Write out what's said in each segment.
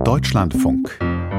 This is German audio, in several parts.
Deutschlandfunk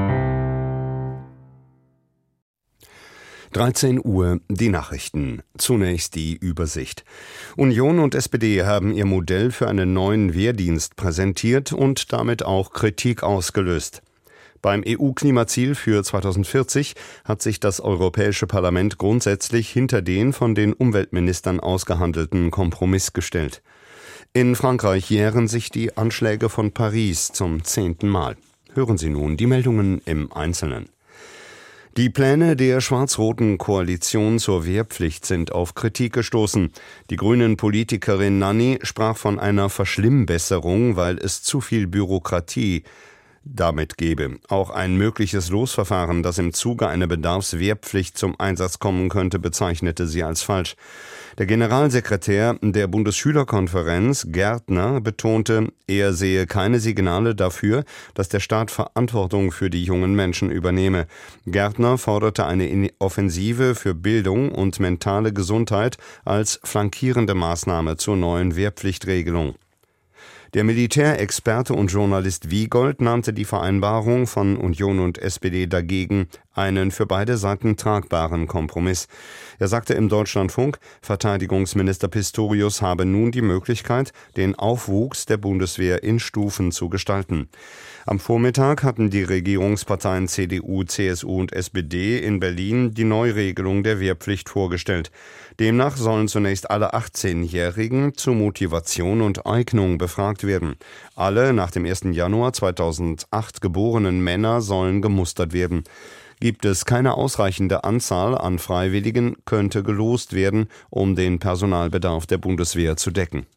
13 Uhr, die Nachrichten. Zunächst die Übersicht. Union und SPD haben ihr Modell für einen neuen Wehrdienst präsentiert und damit auch Kritik ausgelöst. Beim EU-Klimaziel für 2040 hat sich das Europäische Parlament grundsätzlich hinter den von den Umweltministern ausgehandelten Kompromiss gestellt. In Frankreich jähren sich die Anschläge von Paris zum 10. Mal. Hören Sie nun die Meldungen im Einzelnen. Die Pläne der schwarz-roten Koalition zur Wehrpflicht sind auf Kritik gestoßen. Die Grünen-Politikerin Nanni sprach von einer Verschlimmbesserung, weil es zu viel Bürokratie damit gebe. Auch ein mögliches Losverfahren, das im Zuge einer Bedarfswehrpflicht zum Einsatz kommen könnte, bezeichnete sie als falsch. Der Generalsekretär der Bundesschülerkonferenz, Gärtner, betonte, er sehe keine Signale dafür, dass der Staat Verantwortung für die jungen Menschen übernehme. Gärtner forderte eine Offensive für Bildung und mentale Gesundheit als flankierende Maßnahme zur neuen Wehrpflichtregelung. Der Militärexperte und Journalist Wiegold nannte die Vereinbarung von Union und SPD dagegen einen für beide Seiten tragbaren Kompromiss. Er sagte im Deutschlandfunk, Verteidigungsminister Pistorius habe nun die Möglichkeit, den Aufwuchs der Bundeswehr in Stufen zu gestalten. Am Vormittag hatten die Regierungsparteien CDU, CSU und SPD in Berlin die Neuregelung der Wehrpflicht vorgestellt. Demnach sollen zunächst alle 18-Jährigen zu Motivation und Eignung befragt werden. Alle nach dem 1. Januar 2008 geborenen Männer sollen gemustert werden. Gibt es keine ausreichende Anzahl an Freiwilligen, könnte gelost werden, um den Personalbedarf der Bundeswehr zu decken.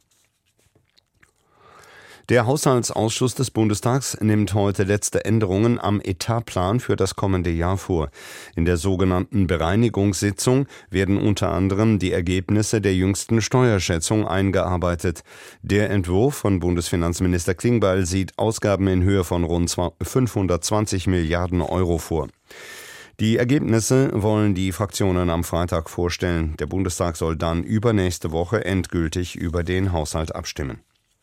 Der Haushaltsausschuss des Bundestags nimmt heute letzte Änderungen am Etatplan für das kommende Jahr vor. In der sogenannten Bereinigungssitzung werden unter anderem die Ergebnisse der jüngsten Steuerschätzung eingearbeitet. Der Entwurf von Bundesfinanzminister Klingbeil sieht Ausgaben in Höhe von rund 520 Milliarden Euro vor. Die Ergebnisse wollen die Fraktionen am Freitag vorstellen. Der Bundestag soll dann übernächste Woche endgültig über den Haushalt abstimmen.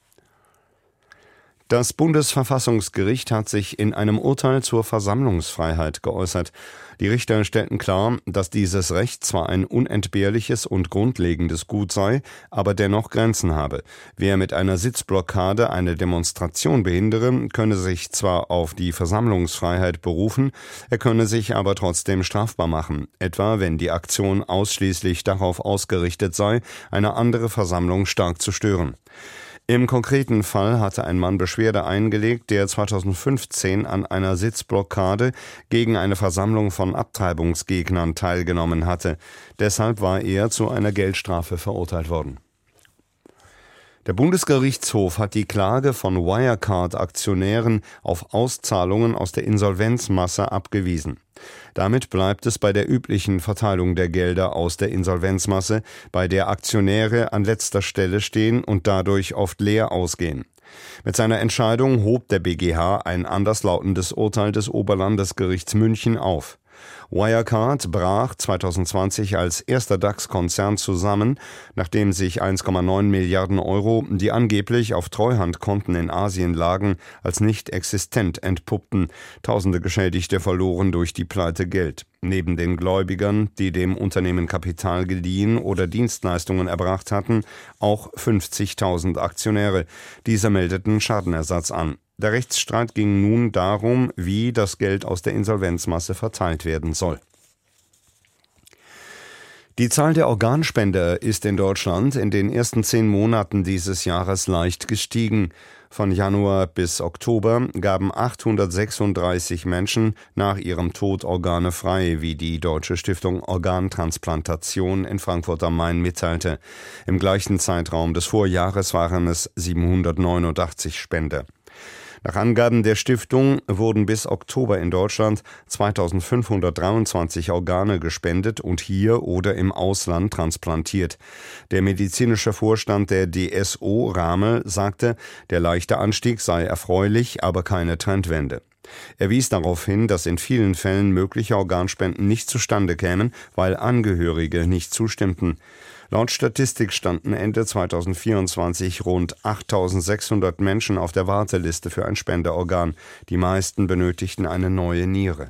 Das Bundesverfassungsgericht hat sich in einem Urteil zur Versammlungsfreiheit geäußert. Die Richter stellten klar, dass dieses Recht zwar ein unentbehrliches und grundlegendes Gut sei, aber dennoch Grenzen habe. Wer mit einer Sitzblockade eine Demonstration behindere, könne sich zwar auf die Versammlungsfreiheit berufen, er könne sich aber trotzdem strafbar machen, etwa wenn die Aktion ausschließlich darauf ausgerichtet sei, eine andere Versammlung stark zu stören. Im konkreten Fall hatte ein Mann Beschwerde eingelegt, der 2015 an einer Sitzblockade gegen eine Versammlung von Abtreibungsgegnern teilgenommen hatte. Deshalb war er zu einer Geldstrafe verurteilt worden. Der Bundesgerichtshof hat die Klage von Wirecard-Aktionären auf Auszahlungen aus der Insolvenzmasse abgewiesen. Damit bleibt es bei der üblichen Verteilung der Gelder aus der Insolvenzmasse, bei der Aktionäre an letzter Stelle stehen und dadurch oft leer ausgehen. Mit seiner Entscheidung hob der BGH ein anderslautendes Urteil des Oberlandesgerichts München auf. Wirecard brach 2020 als erster DAX-Konzern zusammen, nachdem sich 1,9 Milliarden Euro, die angeblich auf Treuhandkonten in Asien lagen, als nicht existent entpuppten. Tausende Geschädigte verloren durch die Pleite Geld. Neben den Gläubigern, die dem Unternehmen Kapital geliehen oder Dienstleistungen erbracht hatten, auch 50.000 Aktionäre. Diese meldeten Schadenersatz an. Der Rechtsstreit ging nun darum, wie das Geld aus der Insolvenzmasse verteilt werden soll. Die Zahl der Organspender ist in Deutschland in den ersten 10 Monaten dieses Jahres leicht gestiegen. Von Januar bis Oktober gaben 836 Menschen nach ihrem Tod Organe frei, wie die Deutsche Stiftung Organtransplantation in Frankfurt am Main mitteilte. Im gleichen Zeitraum des Vorjahres waren es 789 Spender. Nach Angaben der Stiftung wurden bis Oktober in Deutschland 2523 Organe gespendet und hier oder im Ausland transplantiert. Der medizinische Vorstand der DSO Ramel sagte, der leichte Anstieg sei erfreulich, aber keine Trendwende. Er wies darauf hin, dass in vielen Fällen mögliche Organspenden nicht zustande kämen, weil Angehörige nicht zustimmten. Laut Statistik standen Ende 2024 rund 8.600 Menschen auf der Warteliste für ein Spenderorgan. Die meisten benötigten eine neue Niere.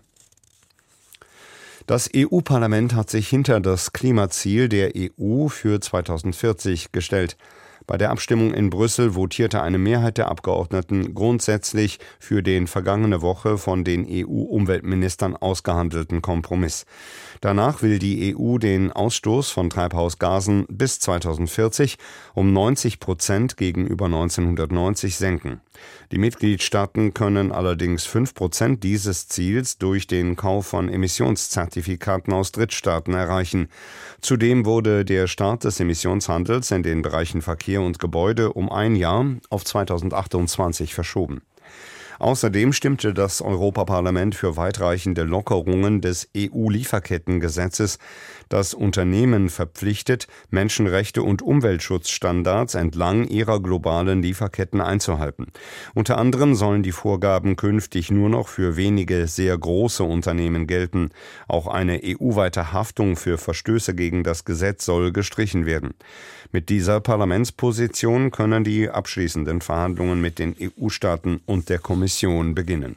Das EU-Parlament hat sich hinter das Klimaziel der EU für 2040 gestellt. Bei der Abstimmung in Brüssel votierte eine Mehrheit der Abgeordneten grundsätzlich für den vergangene Woche von den EU-Umweltministern ausgehandelten Kompromiss. Danach will die EU den Ausstoß von Treibhausgasen bis 2040 um 90% gegenüber 1990 senken. Die Mitgliedstaaten können allerdings 5% dieses Ziels durch den Kauf von Emissionszertifikaten aus Drittstaaten erreichen. Zudem wurde der Start des Emissionshandels in den Bereichen Verkehr und Gebäude um ein Jahr auf 2028 verschoben. Außerdem stimmte das Europaparlament für weitreichende Lockerungen des EU-Lieferkettengesetzes, das Unternehmen verpflichtet, Menschenrechte und Umweltschutzstandards entlang ihrer globalen Lieferketten einzuhalten. Unter anderem sollen die Vorgaben künftig nur noch für wenige sehr große Unternehmen gelten. Auch eine EU-weite Haftung für Verstöße gegen das Gesetz soll gestrichen werden. Mit dieser Parlamentsposition können die abschließenden Verhandlungen mit den EU-Staaten und der Kommission beginnen.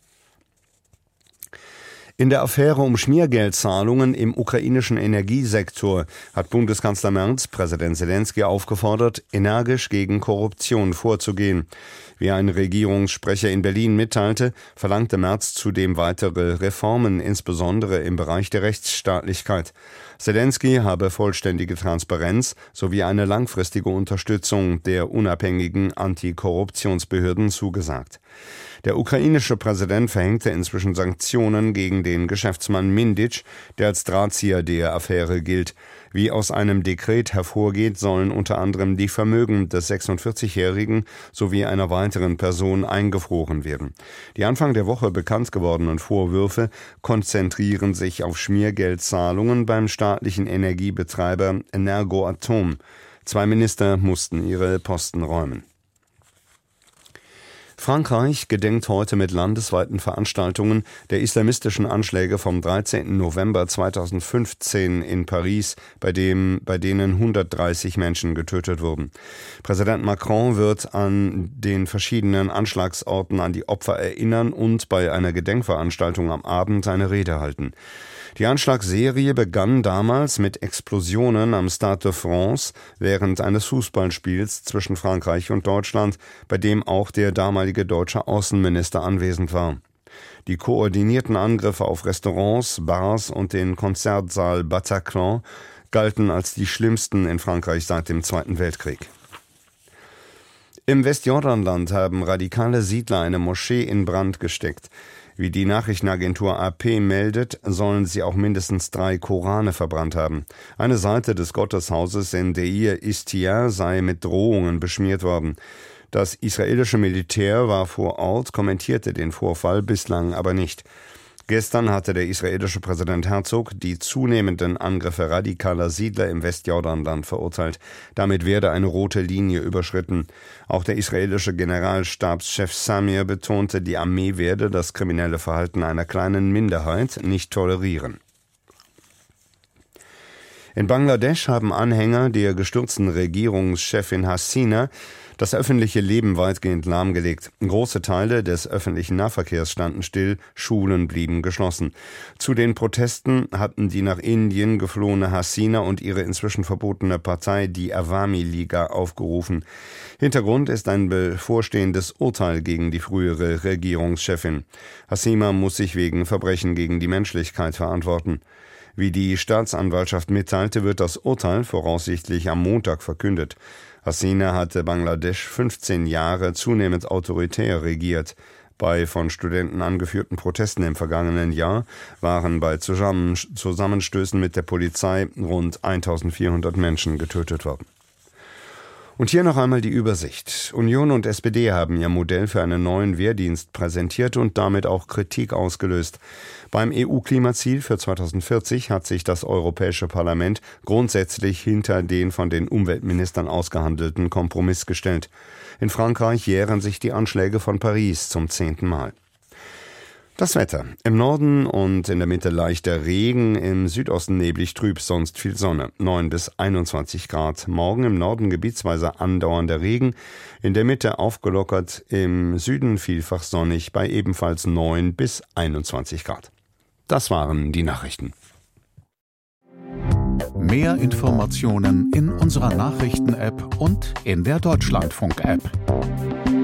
In der Affäre um Schmiergeldzahlungen im ukrainischen Energiesektor hat Bundeskanzler Merz Präsident Selenskyj aufgefordert, energisch gegen Korruption vorzugehen. Wie ein Regierungssprecher in Berlin mitteilte, verlangte Merz zudem weitere Reformen, insbesondere im Bereich der Rechtsstaatlichkeit. Selenskyj habe vollständige Transparenz sowie eine langfristige Unterstützung der unabhängigen Antikorruptionsbehörden zugesagt. Der ukrainische Präsident verhängte inzwischen Sanktionen gegen den Geschäftsmann Mindic, der als Drahtzieher der Affäre gilt. Wie aus einem Dekret hervorgeht, sollen unter anderem die Vermögen des 46-Jährigen sowie einer weiteren Person eingefroren werden. Die Anfang der Woche bekannt gewordenen Vorwürfe konzentrieren sich auf Schmiergeldzahlungen beim staatlichen Energiebetreiber Energoatom. 2 Minister mussten ihre Posten räumen. Frankreich gedenkt heute mit landesweiten Veranstaltungen der islamistischen Anschläge vom 13. November 2015 in Paris, bei denen 130 Menschen getötet wurden. Präsident Macron wird an den verschiedenen Anschlagsorten an die Opfer erinnern und bei einer Gedenkveranstaltung am Abend eine Rede halten. Die Anschlagsserie begann damals mit Explosionen am Stade de France während eines Fußballspiels zwischen Frankreich und Deutschland, bei dem auch der damalige deutsche Außenminister anwesend war. Die koordinierten Angriffe auf Restaurants, Bars und den Konzertsaal Bataclan galten als die schlimmsten in Frankreich seit dem Zweiten Weltkrieg. Im Westjordanland haben radikale Siedler eine Moschee in Brand gesteckt. Wie die Nachrichtenagentur AP meldet, sollen sie auch mindestens 3 Korane verbrannt haben. Eine Seite des Gotteshauses in Deir Istiar sei mit Drohungen beschmiert worden. Das israelische Militär war vor Ort, kommentierte den Vorfall bislang aber nicht. Gestern hatte der israelische Präsident Herzog die zunehmenden Angriffe radikaler Siedler im Westjordanland verurteilt. Damit werde eine rote Linie überschritten. Auch der israelische Generalstabschef Samir betonte, die Armee werde das kriminelle Verhalten einer kleinen Minderheit nicht tolerieren. In Bangladesch haben Anhänger der gestürzten Regierungschefin Hasina das öffentliche Leben weitgehend lahmgelegt. Große Teile des öffentlichen Nahverkehrs standen still, Schulen blieben geschlossen. Zu den Protesten hatten die nach Indien geflohene Hasina und ihre inzwischen verbotene Partei, die Awami Liga, aufgerufen. Hintergrund ist ein bevorstehendes Urteil gegen die frühere Regierungschefin. Hasina muss sich wegen Verbrechen gegen die Menschlichkeit verantworten. Wie die Staatsanwaltschaft mitteilte, wird das Urteil voraussichtlich am Montag verkündet. Hasina hatte Bangladesch 15 Jahre zunehmend autoritär regiert. Bei von Studenten angeführten Protesten im vergangenen Jahr waren bei Zusammenstößen mit der Polizei rund 1400 Menschen getötet worden. Und hier noch einmal die Übersicht. Union und SPD haben ihr Modell für einen neuen Wehrdienst präsentiert und damit auch Kritik ausgelöst. Beim EU-Klimaziel für 2040 hat sich das Europäische Parlament grundsätzlich hinter den von den Umweltministern ausgehandelten Kompromiss gestellt. In Frankreich jähren sich die Anschläge von Paris zum 10. Mal. Das Wetter. Im Norden und in der Mitte leichter Regen, im Südosten neblig trüb, sonst viel Sonne. 9 bis 21 Grad. Morgen im Norden gebietsweise andauernder Regen, in der Mitte aufgelockert, im Süden vielfach sonnig bei ebenfalls 9 bis 21 Grad. Das waren die Nachrichten. Mehr Informationen in unserer Nachrichten-App und in der Deutschlandfunk-App.